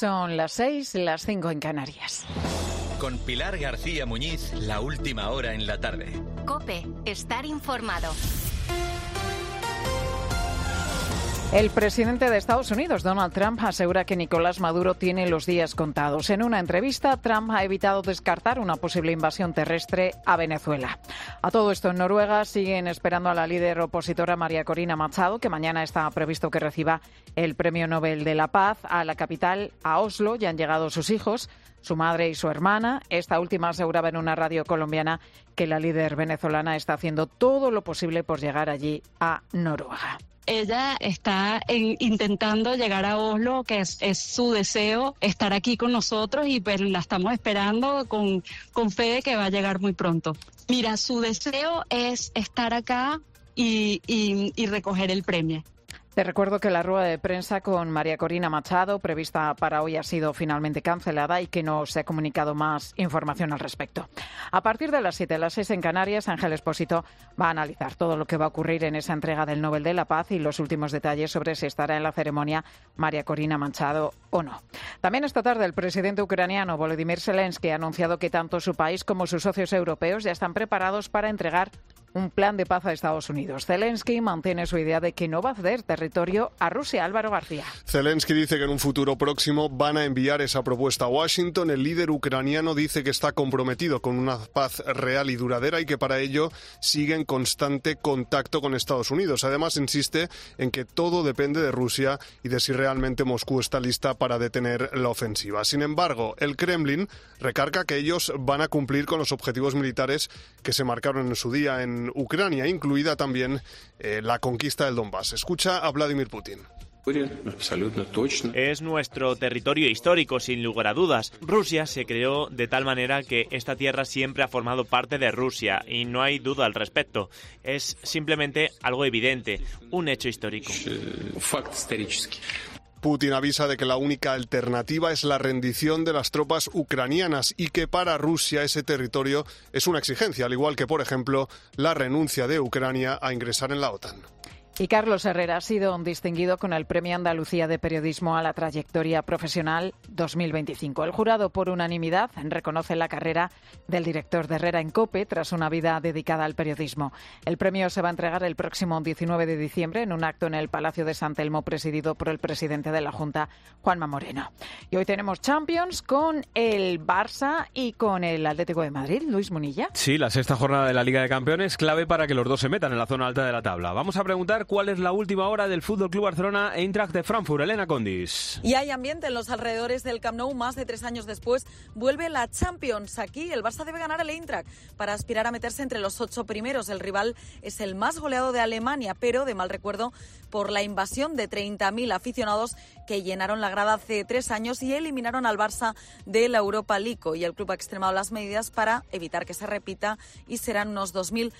Son las 6, las 5 en Canarias. Con Pilar García Muñiz, la última hora en la tarde. COPE, estar informado. El presidente de Estados Unidos, Donald Trump, asegura que Nicolás Maduro tiene los días contados. En una entrevista, Trump ha evitado descartar una posible invasión terrestre a Venezuela. A todo esto, en Noruega siguen esperando a la líder opositora María Corina Machado, que mañana está previsto que reciba el Premio Nobel de la Paz. A la capital, a Oslo, ya han llegado sus hijos, su madre y su hermana. Esta última aseguraba en una radio colombiana que la líder venezolana está haciendo todo lo posible por llegar allí a Noruega. Ella está intentando llegar a Oslo, que es su deseo estar aquí con nosotros, y pues la estamos esperando con fe de que va a llegar muy pronto. Mira, su deseo es estar acá y recoger el premio. Te recuerdo que la rueda de prensa con María Corina Machado, prevista para hoy, ha sido finalmente cancelada y que no se ha comunicado más información al respecto. A partir de las 7, las 6 en Canarias, Ángel Expósito va a analizar todo lo que va a ocurrir en esa entrega del Nobel de la Paz y los últimos detalles sobre si estará en la ceremonia María Corina Machado o no. También esta tarde el presidente ucraniano Volodymyr Zelensky ha anunciado que tanto su país como sus socios europeos ya están preparados para entregar un plan de paz a Estados Unidos. Zelensky mantiene su idea de que no va a ceder territorio a Rusia. Álvaro García. Zelensky dice que en un futuro próximo van a enviar esa propuesta a Washington. El líder ucraniano dice que está comprometido con una paz real y duradera y que para ello sigue en constante contacto con Estados Unidos. Además, insiste en que todo depende de Rusia y de si realmente Moscú está lista para detener la ofensiva. Sin embargo, el Kremlin recarga que ellos van a cumplir con los objetivos militares que se marcaron en su día en Ucrania, incluida también la conquista del Donbass. Escucha a Vladimir Putin. Es nuestro territorio histórico, sin lugar a dudas. Rusia se creó de tal manera que esta tierra siempre ha formado parte de Rusia y no hay duda al respecto. Es simplemente algo evidente, un hecho histórico. Putin avisa de que la única alternativa es la rendición de las tropas ucranianas y que para Rusia ese territorio es una exigencia, al igual que, por ejemplo, la renuncia de Ucrania a ingresar en la OTAN. Y Carlos Herrera ha sido distinguido con el Premio Andalucía de Periodismo a la Trayectoria Profesional 2025. El jurado, por unanimidad, reconoce la carrera del director de Herrera en COPE tras una vida dedicada al periodismo. El premio se va a entregar el próximo 19 de diciembre en un acto en el Palacio de San Telmo presidido por el presidente de la Junta, Juanma Moreno. Y hoy tenemos Champions con el Barça y con el Atlético de Madrid. Luis Munilla. Sí, la sexta jornada de la Liga de Campeones, clave para que los dos se metan en la zona alta de la tabla. Vamos a preguntar cuál es la última hora del Fútbol Club Barcelona e Eintracht de Frankfurt. Elena Condis. Y hay ambiente en los alrededores del Camp Nou. Más de 3 años después vuelve la Champions. Aquí el Barça debe ganar al Eintracht para aspirar a meterse entre los 8 primeros. El rival es el más goleado de Alemania, pero de mal recuerdo por la invasión de 30.000 aficionados que llenaron la grada hace 3 años y eliminaron al Barça de la Europa League. Y el club ha extremado las medidas para evitar que se repita y serán unos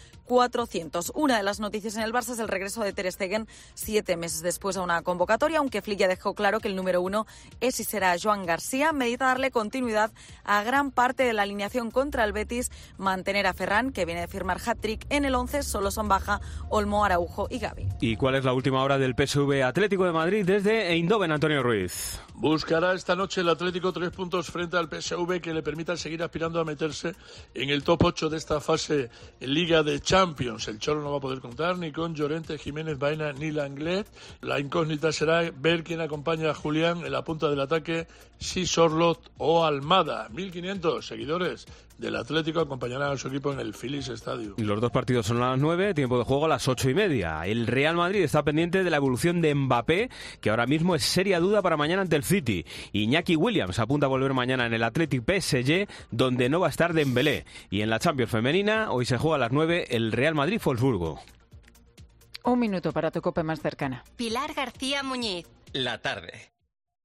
2.400. Una de las noticias en el Barça es el regreso de Ter Stegen 7 meses después a una convocatoria, aunque Flick ya dejó claro que el número 1 es y será Joan García. Medita darle continuidad a gran parte de la alineación contra el Betis, mantener a Ferran, que viene de firmar hat-trick en el 11, solo son baja Olmo, Araujo y Gavi. ¿Y cuál es la última hora del PSV Atlético de Madrid desde Eindhoven, Antonio Ruiz? Buscará esta noche el Atlético 3 puntos frente al PSV que le permitan seguir aspirando a meterse en el top 8 de esta fase en Liga de Champions. El Cholo no va a poder contar ni con Llorente, Jiménez, Baena ni Langlet. La incógnita será ver quién acompaña a Julián en la punta del ataque, si Sorloth o Almada. 1.500 seguidores del Atlético acompañarán a su equipo en el Philips Stadium. Los dos partidos son a las 9, tiempo de juego a las 8:30. El Real Madrid está pendiente de la evolución de Mbappé, que ahora mismo es seria duda para mañana ante el City. Iñaki Williams apunta a volver mañana en el Athletic PSG, donde no va a estar Dembélé. Y en la Champions femenina, hoy se juega a las 9 el Real Madrid-Wolfsburgo. Un minuto para tu COPE más cercana. Pilar García Muñiz. La tarde.